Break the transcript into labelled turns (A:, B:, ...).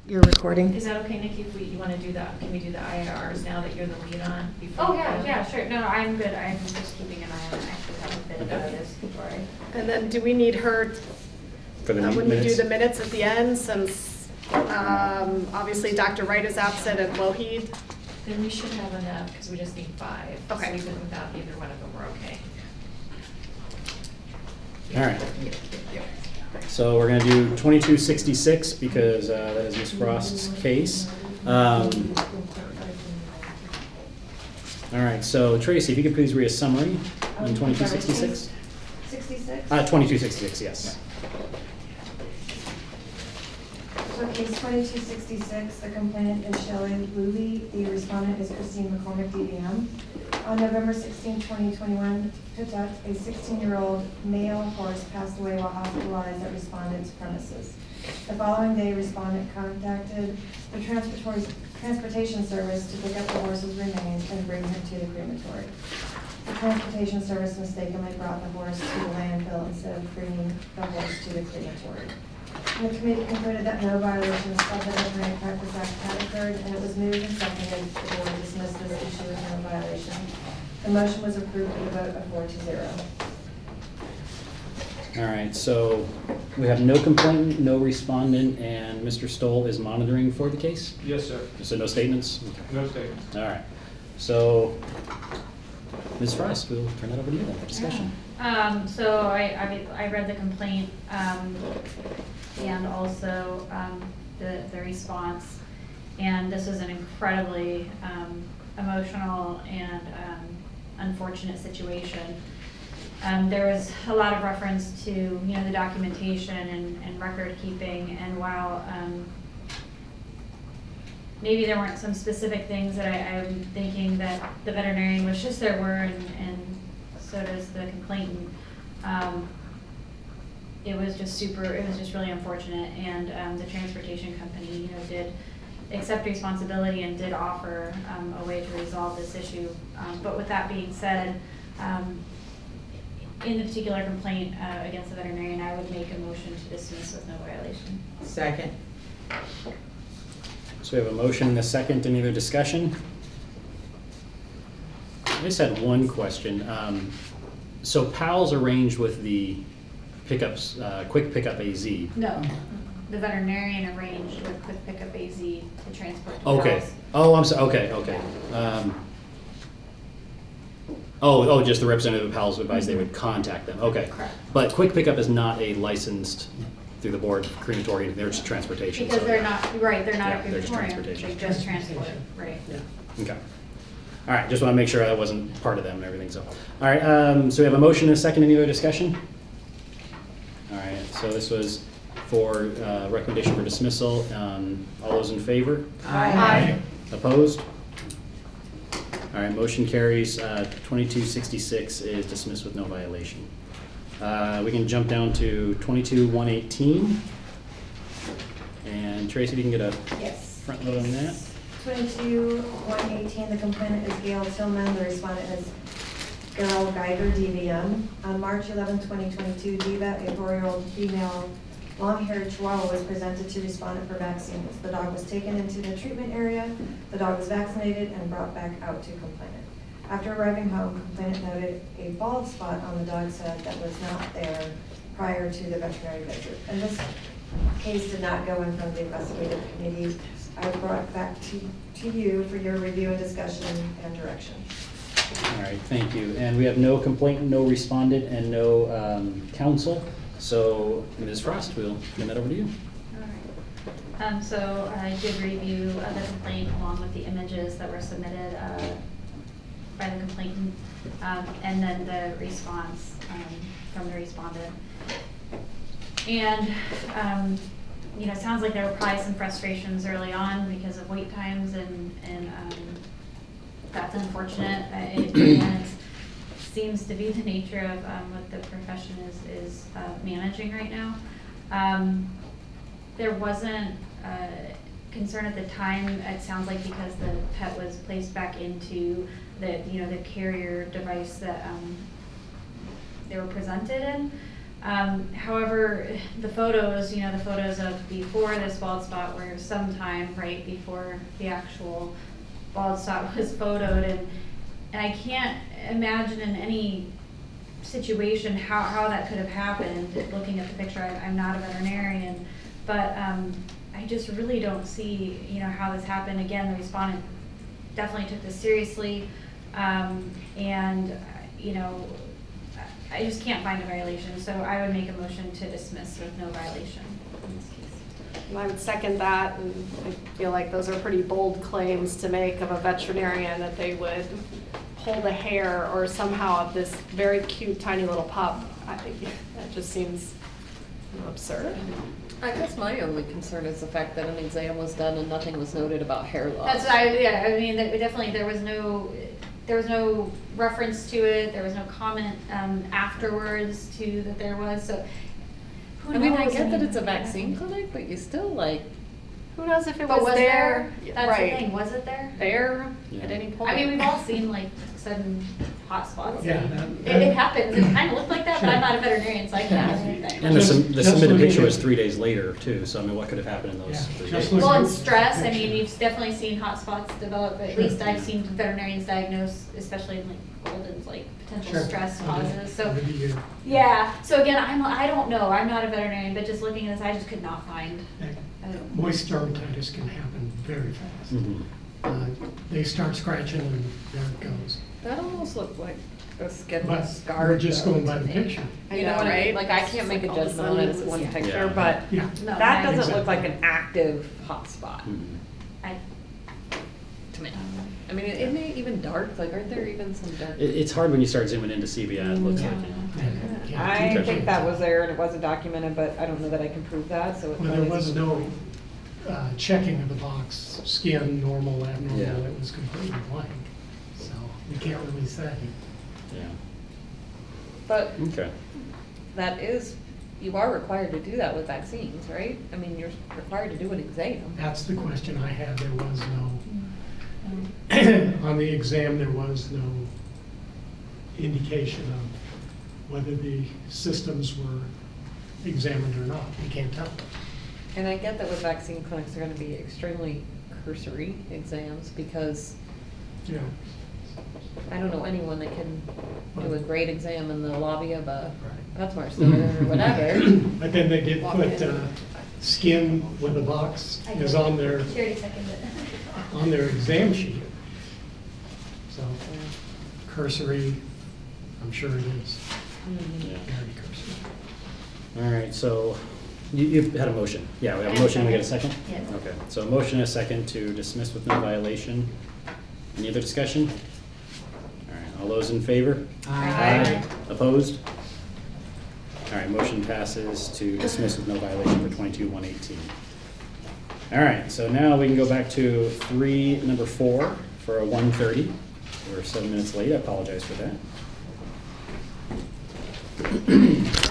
A: You're recording.
B: Is that okay, Nikki, if you want to do that? Can we do the IRs now that you're the lead on?
C: Oh, yeah, sure. No, I'm good. I'm just keeping an eye on it. I actually have a bit of notice before I...
A: And then do we need her
D: For the
A: when
D: minutes?
A: we do the minutes at the end, since obviously Dr. Wright is absent and Lougheed?
B: Then we should have enough, because we just need 5.
A: Okay.
B: So even without either one of them, we're okay.
D: All right. So we're going to do 2266 because that is Ms. Frost's case. All right, so Tracy, if you could please read a summary on 2266.
C: 66?
D: 2266, yes.
C: So case 2266, the complainant is Shelley Luby, the respondent is Christine McCormick, DVM. On November 16, 2021, Pitot, a 16-year-old male horse, passed away while hospitalized at respondent's premises. The following day, respondent contacted the transportation service to pick up the horse's remains and bring him to the crematory. The transportation service mistakenly brought the horse to the landfill instead of bringing the horse to the crematory. And the committee concluded that no violations of the Veterinary Practice Act had occurred, and it was moved and seconded the board dismissed this issue with no violation. The motion was approved with a vote of 4-0.
D: All right, so we have no complainant, no respondent, and Mr. Stoll is monitoring for the case?
E: Yes, sir.
D: So no statements? Okay.
E: No statements.
D: All right. So, Ms. Frost, we'll turn that over to you then for discussion.
C: So I read the complaint and also the response, and this was an incredibly emotional and unfortunate situation. There was a lot of reference to the documentation and record keeping, and while maybe there weren't some specific things that I'm thinking that the veterinarian wishes there were, and so does the complainant. It was just really unfortunate, and the transportation company, did accept responsibility and did offer a way to resolve this issue. But with that being said, in the particular complaint against the veterinarian, I would make a motion to dismiss with no violation.
F: Second.
D: So we have a motion and a second. Any other discussion? I just had one question. So PALS arranged with the pickups, Quick Pickup AZ.
C: No, the veterinarian arranged with Quick Pickup AZ to transport the
D: Okay.
C: cows.
D: Oh, I'm sorry. Okay. Just the representative of PALS advised they would contact them. Okay.
C: Correct.
D: But Quick Pickup is not a licensed through the board crematory. They're just transportation.
C: Because
D: so
C: they're
D: yeah.
C: not, right, they're not
D: Yeah,
C: a
D: they're just
C: crematorium,
D: transportation.
C: they just transport, right.
D: Okay. All right, just want to make sure that wasn't part of them and everything, so. All right, so we have a motion and a second. Any other discussion? All right, so this was for recommendation for dismissal. All those in favor?
C: Aye.
D: Opposed? All right, motion carries. 2266 is dismissed with no violation. We can jump down to 22118. And Tracy, if you can get a
C: Yes.
D: front load on that.
C: 22-118, the complainant is Gail Tillman, the respondent is Carol Geiger, DVM. On March 11, 2022, Diva, a 4-year-old female long-haired Chihuahua, was presented to respondent for vaccines. The dog was taken into the treatment area, the dog was vaccinated and brought back out to complainant. After arriving home, complainant noted a bald spot on the dog's head that was not there prior to the veterinary visit. And this case did not go in front of the investigative committee. I brought it back to you for your review and discussion and direction.
D: All right, thank you. And we have no complainant, no respondent, and no counsel. So, Ms. Frost, we'll turn that over to you.
C: All right. So I did review the complaint along with the images that were submitted by the complainant, and then the response from the respondent. And it sounds like there were probably some frustrations early on because of wait times, and that's unfortunate. It seems to be the nature of what the profession is managing right now. There wasn't concern at the time, it sounds like, because the pet was placed back into the carrier device that they were presented in.
B: However, the photos, the photos of before this bald spot were sometime right before the actual bald spot was photoed, and I can't imagine in any situation how that could have happened. Looking at the picture, I'm not a veterinarian, but I just really don't see how this happened. Again, the respondent definitely took this seriously, and I just can't find a violation, so I would make a motion to dismiss with no violation in this case.
A: And I would second that, and I feel like those are pretty bold claims to make of a veterinarian, that they would pull the hair or somehow of this very cute tiny little pup. That just seems absurd.
E: I guess my only concern is the fact that an exam was done and nothing was noted about hair loss.
B: That's I mean, definitely there was no reference to it. There was no comment afterwards to that there was. So who knows?
E: I get that it's a vaccine clinic, but you still
A: Who knows if it
B: But
A: was there?
B: That's
A: Right.
B: the thing. Was it there?
A: There
D: Yeah.
A: at any point?
B: I mean, we've all seen like sudden hot spots.
F: Yeah,
B: It happens. It kind of looked like that, but I'm not a veterinarian, so I can't say anything.
D: And the
F: Just
D: submitted
F: looking
D: picture
F: at-
D: was 3 days later too, so I mean, what could have happened in those
F: Yeah,
D: 3
F: just
D: days?
F: look-
B: Well, and
F: at
B: stress, I
F: the
B: mean,
F: picture.
B: you've definitely seen hot spots develop, but at
F: Sure.
B: least I've seen veterinarians diagnose, especially in like Golden's, like potential
F: Sure.
B: stress
F: Over-
B: causes, so.
F: over the year.
B: Yeah, so again, I don't know, I'm not a veterinarian, but just looking at this, I just could not find.
F: Moist dermatitis can happen very fast.
D: Mhm.
F: They start scratching and there it goes.
E: That almost looked like a skin
F: But
E: scar.
F: we're just
E: though,
F: going by
E: to
F: the
E: me.
F: picture.
A: I
E: You know
A: know,
E: what I mean?
A: right?
E: Like, I can't make a
A: All of a
E: judgment on it as
A: sudden,
E: one
A: yeah.
E: picture,
D: Yeah.
E: but
F: Yeah.
B: No,
E: that
B: I-
E: doesn't look like an active hot spot
D: Mhm.
B: I,
E: to me. I mean, isn't it even dark? Like, aren't there even some dark?
D: It's hard when you start zooming in to see, but yeah, it looks
B: Yeah.
D: like it.
F: Yeah,
E: I
F: keep
E: think
F: it.
E: that was there and it wasn't documented, but I don't know that I can prove that, so. it
F: Well, there
E: probably
F: was
E: isn't-
F: no checking of the box, skin, normal, abnormal,
D: Yeah.
F: it was completely blank. So we can't really say.
D: Yeah,
E: But
D: okay.
E: that is, you are required to do that with vaccines, right? I mean, you're required to do an exam.
F: That's the question I had. There was no, on the exam, there was no indication of whether the systems were examined or not. We can't tell.
E: And I get that with vaccine clinics, they're gonna be extremely cursory exams because
F: Yeah.
E: I don't know anyone that can do a great exam in the lobby of a
F: Right.
E: PetSmart store or whatever.
F: But then they did
E: Walk
F: put
E: in.
F: skin with a box
B: I
F: is
B: did.
F: on their,
B: She already seconded it.
F: on their exam sheet. So cursory, I'm sure it is,
D: Yeah.
F: very cursory.
D: All right, so you've had a motion. Yeah, we have a motion. We get a second?
B: Yes.
D: Okay, so a motion and a second to dismiss with no violation. Any other discussion? All right, all those in favor?
B: Aye.
D: Opposed? All right, motion passes to dismiss with no violation for 22-118. All right, so now we can go back to number 4 for a 1:30. We're 7 minutes late. I apologize for that.